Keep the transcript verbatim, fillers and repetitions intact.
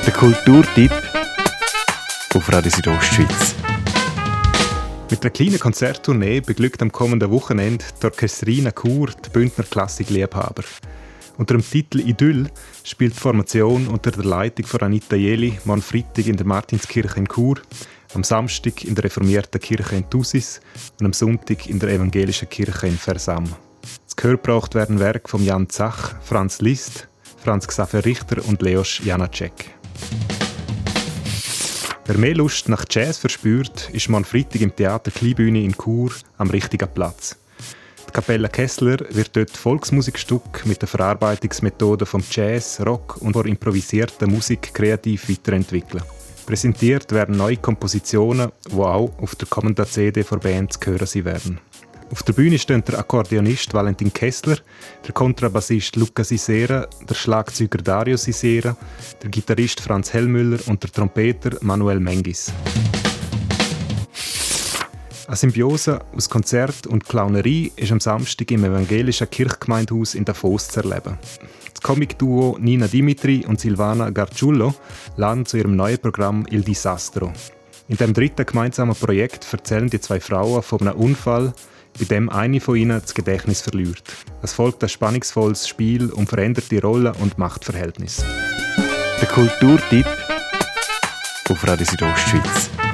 Der Kulturtipp auf Radio Südostschweiz. Mit einer kleinen Konzerttournee beglückt am kommenden Wochenende die Orchestrina Chur die Bündner Klassik-Liebhaber. Unter dem Titel «Idyll» spielt die Formation unter der Leitung von Anita Jeli morgen Freitag in der Martinskirche in Chur, am Samstag in der reformierten Kirche in Thusis und am Sonntag in der evangelischen Kirche in Versam. Zu Gehör gebracht werden Werke von Jan Zach, Franz Liszt, Franz Xaver Richter und Leos Janacek. Wer mehr Lust nach Jazz verspürt, ist morgen Freitag im Theater Kleinbühne in Chur am richtigen Platz. Die Kapelle Kessler wird dort Volksmusikstücke mit der Verarbeitungsmethode vom Jazz, Rock und der improvisierten Musik kreativ weiterentwickeln. Präsentiert werden neue Kompositionen, die auch auf der kommenden C D von Band zu hören sein werden. Auf der Bühne stehen der Akkordeonist Valentin Kessler, der Kontrabassist Luca Sisera, der Schlagzeuger Dario Sisera, der Gitarrist Franz Hellmüller und der Trompeter Manuel Mengis. Eine Symbiose aus Konzert und Clownerie ist am Samstag im evangelischen Kirchgemeindehaus in Davos zu erleben. Das Comicduo Nina Dimitri und Silvana Gargiullo laden zu ihrem neuen Programm Il Disastro. In dem dritten gemeinsamen Projekt erzählen die zwei Frauen von einem Unfall, bei dem eine von ihnen das Gedächtnis verliert. Es folgt ein spannungsvolles Spiel um veränderte Rollen und Machtverhältnisse. Der Kulturtipp auf Radio Südostschweiz.